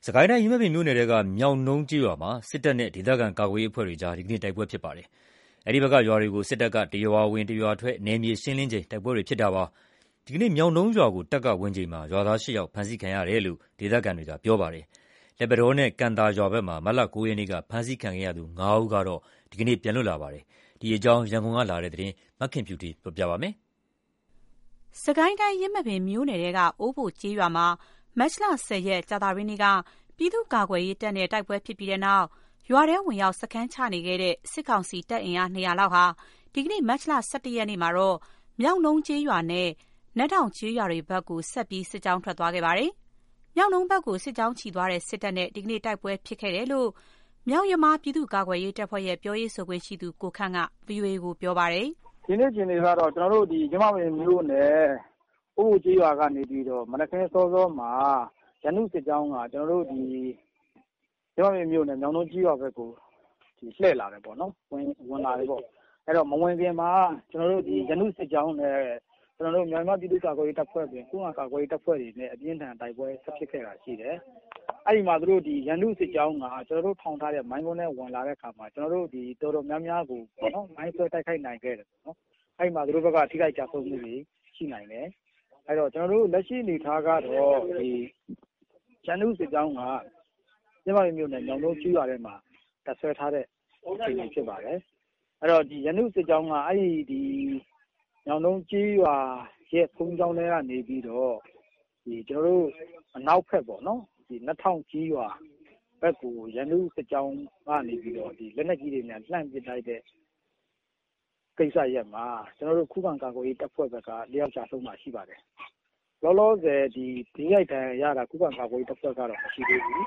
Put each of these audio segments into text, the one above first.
စကိုင်းတိုင်းယင်းမာပင်မြို့နယ်ထဲကမြောက်နုံးကျေးရွာမှာစစ်တပ်နဲ့ဒေသခံကာကွယ်ရေးအဖွဲ့တွေကြားဒီကနေ့တိုက်ပွဲဖြစ်ပါတယ်။အဲဒီဘက်ကရွာတွေကိုစစ်တပ်ကတရွာဝင်တရွာထွက်နယ်မြေရှင်းလင်းချိန်တိုက်ပွဲတွေဖြစ်တာပါ။ဒီကနေ့မြောက်နုံးရွာကိုတပ်ကဝင်ချိန်မှာရွာသား8ယောက်ဖမ်းဆီးခံရတယ်လို့ဒေသခံတွေကပြောပါတယ်။လက်ပတော်နဲ့ကန်တာရွာဘက်မှာမတ်လ9ရက်နေ့ကဖမ်းဆီးခံခဲ့ရသူ9ဦးကတော့ဒီကနေ့ပြန်လွတ်လာပါတယ်။ဒီအကြောင်းရန်ကုန်ကလာတဲ့သတင်းမခင်ဖြူတီပြောပြပါမယ်။စကိုင်းတိုင်းယင်းမာပင်မြို့နယ်ထဲကအိုးဘိုကျေးရွာမှာမတ်လ10ရက်ကြာသပတေးနေ့ကပြည်သူ့ကာကွယ်ရေးတပ်နဲ့တိုက်ပွဲဖြစ်ပြီးတဲ့နောက်ရွာထဲဝင်ရောက်စခန်းချနေခဲ့တဲ့စစ်ကောင်စီတပ်အင်အား200လောက်ဟာဒီကနေ့မတ်လ17ရက်နေ့မှာတော့မြောက်နုံးကျေးရွာနဲ့နတ်ထောင်ကျေးရွာတွေဘက်ကိုဆက်ပြီးစစ်ကြောင်းထွက်သွားခဲ့ပါတယ်။မြောက်နုံးဘက်ကိုစစ်ကြောင်းချီသွားတဲ့စစ်တပ်နဲ့ဒီကနေ့တိုက်ပွဲဖြစ်ခဲ့တယ်လို့မြောက်ရမပြည်သူ့ကာကွယ်ရေးတပ်ဖွဲ့ရဲ့ပြောရေးဆိုခွင့်ရှိသူကိုခန့်က VOA ကိုပြောပါတယ်။ဒီနေ့ချင်းတွေကတော့ကျွန်တော်တို့ဒီကျမပင်မျိုးနဲ့အိုးကျေးရွာကနေပြီးတော့မနက်ခင်းစောစောမှာရန်သူစစ်ကြောင်းကကျွန်တော်တို့ဒီကျမပင်မျိုးနဲ့မြောက်နုံးကျေးရွာဘက်ကိုဒီလှည့်လာတယ်ပေါ့နော်ဝင်လာတယ်ပေါ့အဲ့တော့မဝင်ခင်မှာကျွန်တော်တို့ဒီရန်သူစစ်ကြောင်းနဲ့ကျွန်တော်တို့မြန်မာပြည်သူ့ကာကွယ်ရေးတပ်ဖွဲ့ပြင်ကုန်းကာကွယ်ရေးတပ်ဖွဲ့တွေနဲ့အပြင်းထန်တိုက်ပွဲဆက်ဖြစ်ခဲ့တာရှိတယ်အဲ့ဒီမှာသူတို့ဒီရန်သူစစ်ကြောင်းကကျွန်တော်တို့ထောင်ထားတဲ့မိုင်းကုန်းနဲ့ဝင်လာတဲ့အခါမှာကျွန်တော်တို့ဒီတော်တော်များများကိုပေါ့နော်မိုင်းဆွဲတိုက်ခိုက်နိုင်ခဲ့တယ်ပေါ့နော်အဲ့ဒီမှာသူတို့ဘက်ကထိခိုက်ကြဆုံးမှုတွေရှိနိုင်တယ်အဲ့တော့ကျွန်တော်တို့လက်ရှိအနေထားကတော့ဒီရန်သူစစ်ကြောင်းကကျမတို့မျိုးနဲ့ညောင်တို့ကျွရွာထဲမှာတပ်ဆွဲထားတဲ့အခြေအနေဖြစ်ပါတယ်အဲ့တော့ဒီရန်သူစစ်ကြောင်းကအဲ့ဒီညောင်တို့ကျွရွာရဲ့ဖုံးကြောင်းထဲကနေပြီးတော့ဒီကျွန်တော်တို့အနောက်ဖက်ပေါ့နော်ဒီနတ်ထောင်ကျွရွာဘက်ကိုရန်သူစစ်ကြောင်းကနေပြီးတော့ဒီလက်နက်ကြီးတွေနဲ့လှမ်းပစ်လိုက်တဲ့ကိစ္စရက်မှာကျွန်တော်တို့ခုခံကာကွယ်ရေးတပ်ဖွဲ့ဘက်ကလျှောက်ချဆုံးမှာရှိပါတယ်လောလောဆယ်ဒီရိုက်တန်ရတာခုခံကာကွယ်ရေးတပ်ဖွဲ့ကတော့မရှိသေးဘူး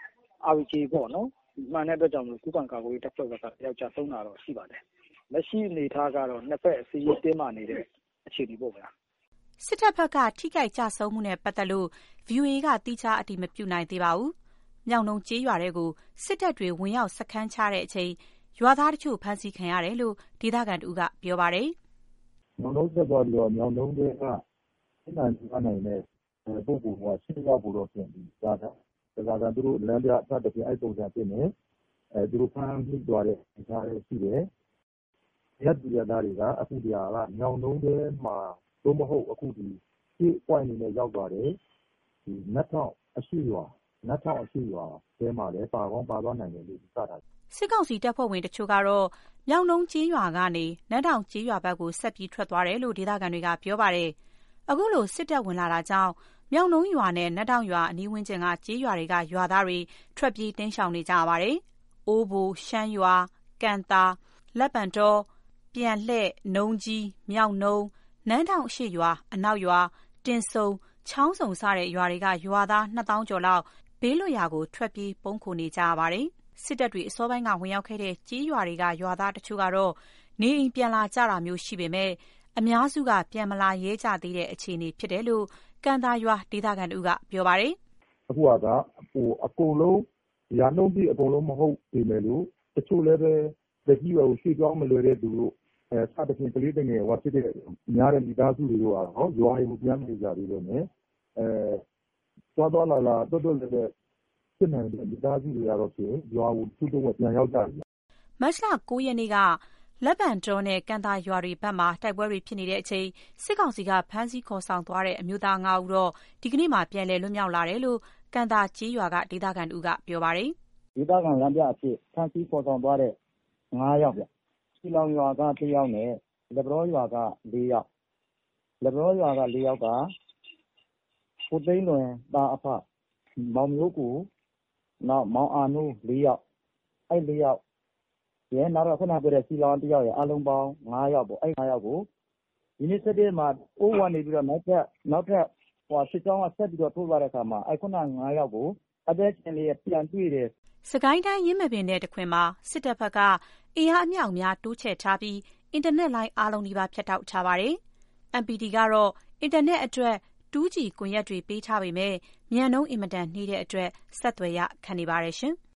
RPG ပေါ့နော်မှန်တဲ့အတွက်ကြောင့်ခုခံကာကွယ်ရေးတပ်ဖွဲ့ဘက်ကလျှောက်ချဆုံးတာတော့ရှိပါတယ်လက်ရှိအနေထားကတော့နှစ်ဖက်အစည်းအဝေးတင်းမာနေတဲ့အခြေအနေပေါ့ဗျာစစ်တပ်ဘက်ကထိခိုက်ကြဆုံးမှုနဲ့ပတ်သက်လို့ VOA ကတိကျအတည်မပြုနိုင်သေးပါဘူးမြောက်နုံးကျေးရွာတွေကိုစစ်တပ်တွေဝင်ရောက်စခန်းချတဲ့အချိန်ရွာသားတချို့ဖမ်းဆီးခံရတယ်လို့ဒေသခံတို့ကပြောပါတယ်။မြောက်နုံးဆက်သွားပြီးတော့မြောက်နုံးတွေကစစ်နိုင်တဲ့ပုဂ္ဂိုလ်ကရှင်းရောက်ဖို့တော့ပြင်ပြီးဒါကသူတို့လမ်းပြအထက်တစ်ပြအဲ့ပုံစံဖြစ်နေသူတို့ဖမ်းပြီးသွားတဲ့အခြားရှိတယ်။ရပ်ပြည်သားတွေကအခုဒီဟာကမြောက်နုံးတွေမှာသို့မဟုတ်အခုဒီရှေ့ point နေနဲ့ရောက်သွားတယ်ဒီနတ်ထောင်အရှိရွာတဲမှာလည်းပါကောင်းပါသွားနိုင်တယ်လို့စတာစစ်ကောင်စီတပ်ဖွဲ့ဝင်တချို့ကတော့မြောက်နုံးကျေးရွာကနေနတ်ထောင်ကျေးရွာဘက်ကိုဆက်ပြီးထွက်သွားတယ်လို့ဒေသခံတွေကပြောပါတယ်။အခုလိုစစ်တပ်ဝင်လာတာကြောင့်မြောက်နုံးရွာနဲ့နတ်ထောင်ရွာအနီးဝန်းကျင်ကကျေးရွာတွေကရွာသားတွေထွက်ပြေးတိမ်းရှောင်နေကြရပါတယ်။အိုးဘိုရှမ်းရွာကန်တာလက်ပံတော်ပြန်လှဲ့နုံးကြီးမြောက်နုံးနန်းထောင်ရှိရွာအနောက်ရွာတင်ဆုံချောင်းစုံစတဲ့ရွာတွေကရွာသား2000ကျော်လောက်ဘေးလွတ်ရာကိုထွက်ပြေးပုန်းခိုနေကြရပါတယ်။စစ်တပ်တွေအစောပိုင်းကဝင်ရောက်ခဲ့တဲ့ကြေးရွာတွေကရွာသားတချို့ကတော့နေအိမ်ပြန်လာကြတာမျိုးရှိပေမဲ့အများစုကပြန်မလာရဲကြသေးတဲ့အခြေအနေဖြစ်တယ်လို့ကန်တာရွာဒေသခံတို့ကပြောပါတယ်။အခုကအကုန်လုံးရာနှုန်းပြည့်အကုန်လုံးမဟုတ်ပေမဲ့လို့တချို့လည်းပဲတကြီးရောရွှေ့ကြောင်းမလွယ်တဲ့သူတို့စသဖြင့်ကလေးတငယ်ဟောဖြစ်တဲ့များတဲ့မိသားစုတွေတော့ရွာတွေကိုပြန်နေကြသေးတယ်နဲ့သွားလာတော်တော်လည်းဖြစ်နိုင်တဲ့မိသားစုတွေကတော့ဖြင့်ရွာကိုသူတို့ကပြန်ရောက်ကြတယ်မတ်လ9ရက်နေ့ကလက်ပံတော်နဲ့ကန်တာရွာတွေဘက်မှာတိုက်ပွဲတွေဖြစ်နေတဲ့အချိန်စစ်ကောင်စီကဖမ်းဆီးခေါ်ဆောင်သွားတဲ့အမျိုးသား9ဦးတော့ဒီကနေ့မှပြန်လည်လွတ်မြောက်လာတယ်လို့ကန်တာကျေးရွာကဒေသခံတို့ကပြောပါတယ်ဒေသခံလမ်းပြအဖြစ်ဖမ်းဆီးခေါ်ဆောင်သွားတဲ့9ယောက်ဗျစီလောင်ရွာက1ယောက်နဲ့လက်ပတော်ရွာက4ယောက်လက်ပတော်ရွာက4ယောက်ကကိုသိန်းလွင်တာအဖမောင်မျိုးကိုနောက်မောင်အာနိုး4ယောက်အဲ့4ယောက်ရဲနောက်တော့ခုနပြောတဲ့စီလောင်1ယောက်ရအလုံးပေါင်း9ယောက်ပေါ့အဲ့9ယောက်ကိုဒီနေ့7ရက်မှာအိုးဝင်နေပြီးတော့နောက်ထပ်စစ်ကြောင်းကဆက်ပြီးတော့ထိုးသွားတဲ့အခါမှာအဲ့ခုန9ယောက်ကိုအသက်ရှင်လေးပြန်တွေ့တယ်စကိုင်းတိုင်းရင်းမာပင်နယ်တခွင်မှာစစ်တပ်ဘက်ကအင်အားအမြောက်များတိုးချဲ့ထားပြီးအင်တာနက်လိုင်းအားလုံးဒီပါဖြတ်တောက်ထားပါတယ်။ MPT ကတော့အင်တာနက်အတွက် 2G ကွန်ရက်တွေပေးထားပေမဲ့မြန်နှုန်းအင်မတန်နှေးတဲ့အတွက်ဆက်သွယ်ရခက်နေပါတယ်ရှင်။